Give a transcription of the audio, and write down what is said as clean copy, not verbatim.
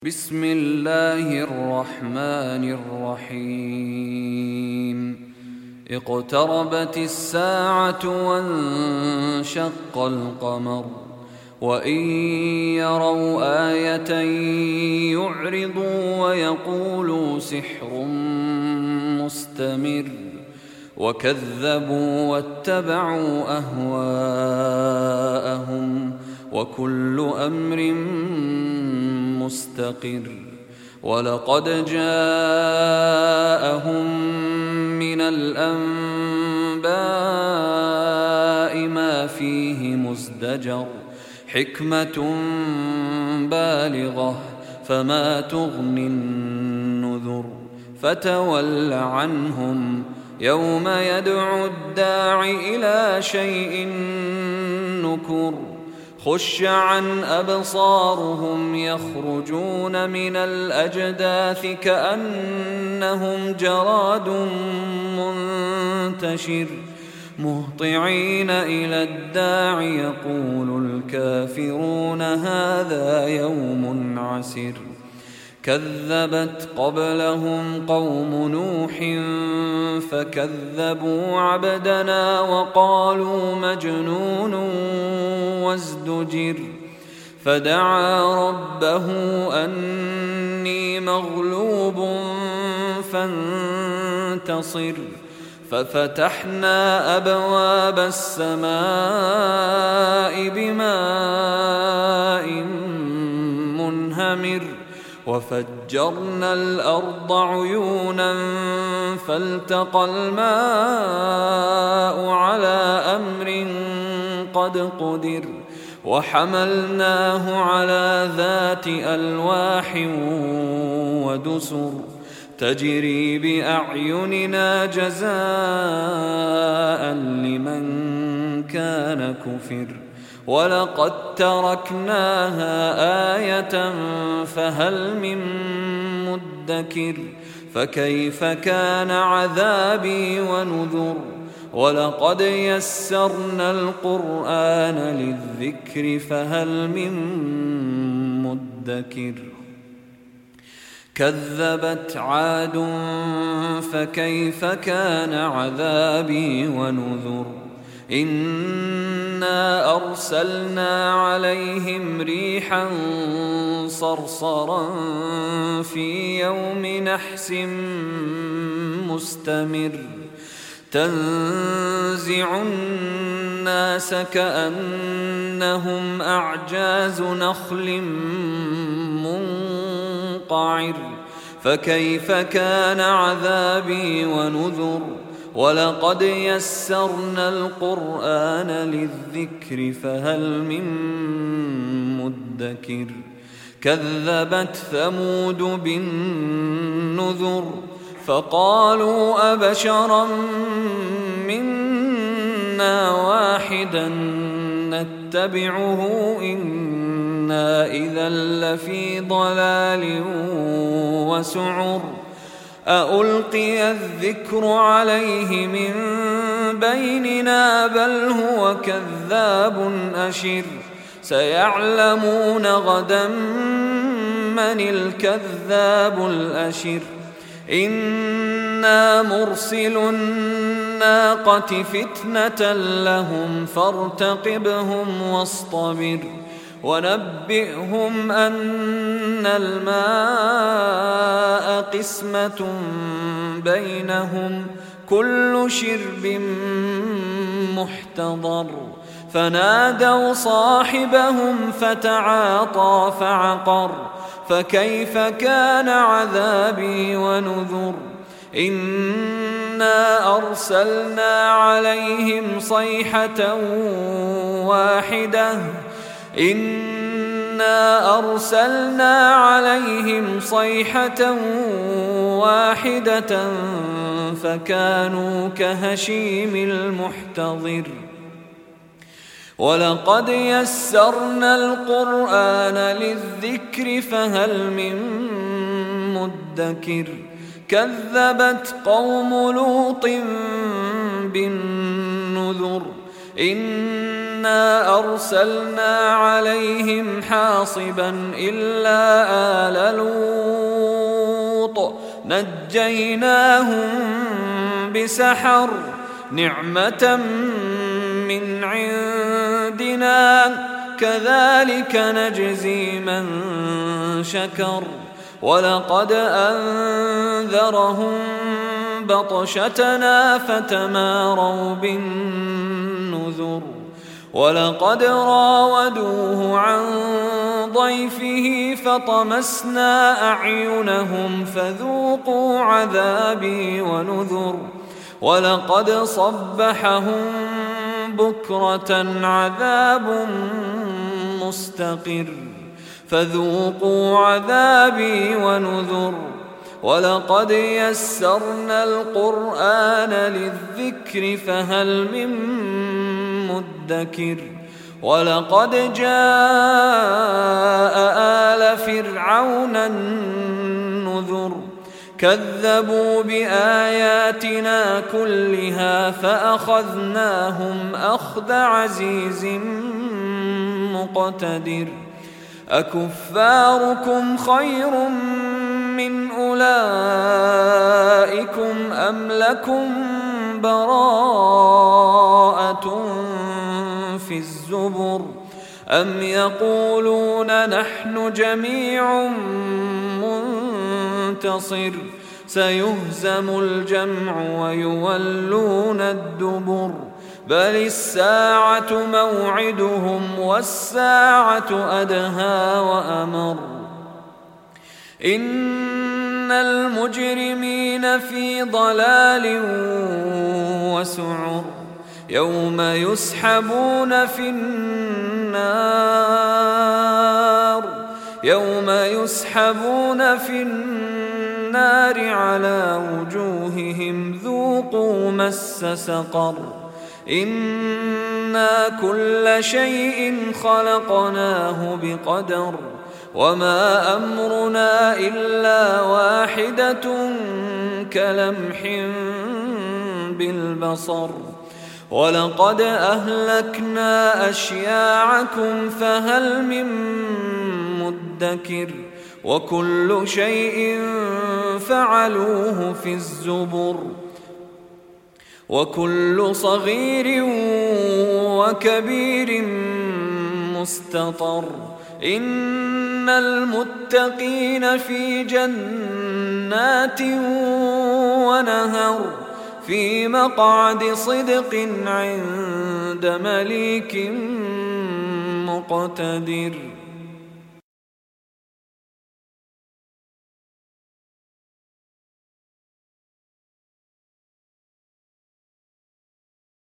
بسم الله الرحمن الرحيم اقتربت الساعة وانشق القمر وإن يروا آية يعرضوا ويقولوا سحر مستمر وكذبوا واتبعوا أهواءهم وكل أمر مستقر ولقد جاءهم من الأنباء ما فيه مزدجر حكمة بالغة فما تغني النذر فتول عنهم يوم يدعو الداع إلى شيء نكر خش عن أبصارهم يخرجون من الأجداث كأنهم جراد منتشر مهطعين إلى الداع يقول الكافرون هذا يوم عسر كذبت قبلهم قوم نوح فكذبوا عبدنا وقالوا مجنون وازدجر فدعا ربه أني مغلوب فانتصر ففتحنا أبواب السماء بماء منهمر وفجرنا الأرض عيونا فالتقى الماء على أمر قد قدر وحملناه على ذات ألواح ودسر تجري بأعيننا جزاء لمن كان كفر ولقد تركناها آية فهل من مدكر فكيف كان عذابي ونذر ولقد يسرنا القرآن للذكر فهل من مدكر كذبت عاد فكيف كان عذابي ونذر إنا أرسلنا عليهم ريحا صرصرا في يوم نحس مستمر تنزع الناس كأنهم أعجاز نخل منقعر فكيف كان عذابي ونذر ولقد يسرنا القرآن للذكر فهل من مدكر كذبت ثمود بالنذر فقالوا أبشرا منا واحدا نتبعه إنا إذا لفي ضلال وسعر أألقي الذكر عليه من بيننا بل هو كذاب أشر سيعلمون غدا من الكذاب الأشر إنا مرسل الناقة فتنة لهم فارتقبهم واصطبر ونبئهم أن الماء قسمة بينهم كل شرب محتضر فنادوا صاحبهم فتعاطى فعقر فكيف كان عذابي ونذر إنا أرسلنا عليهم صيحة واحدة فكانوا كهشيم المحتضر ولقد يسرنا القرآن للذكر فهل من مدكر كذبت قوم لوط بالنذر إنا أرسلنا عليهم حاصبا إلا آل لوط نجيناهم بسحر نعمة من عندنا كذلك نجزي من شكر ولقد أنذرهم بطشتنا فتماروا بالنذر ولقد راودوه عن ضيفه فطمسنا أعينهم فذوقوا عذابي ونذر ولقد صبحهم بكرة عذاب مستقر فذوقوا عذابي ونذر ولقد يسرنا القرآن للذكر فهل من مدكر ولقد جاء آل فرعون النذر كذبوا بآياتنا كلها فأخذناهم أخذ عزيز مقتدر أكفاركم خير من أولئكم أم لكم براءة في الزبر أم يقولون نحن جميع منتصر سيهزم الجمع ويولون الدبر بل الساعة موعدهم والساعة أدهى وأمر إن المجرمين في ضلال وسعر يوم يسحبون في النار على وجوههم ذوقوا مس سقر إنا كل شيء خلقناه بقدر وما أمرنا إلا واحدة كلمح بالبصر ولقد أهلكنا أشياعكم فهل من مدكر وكل شيء فعلوه في الزبر وكل صغير وكبير مستطر إن المتقين في جنات ونهر في مقعد صدق عند مليك مقتدر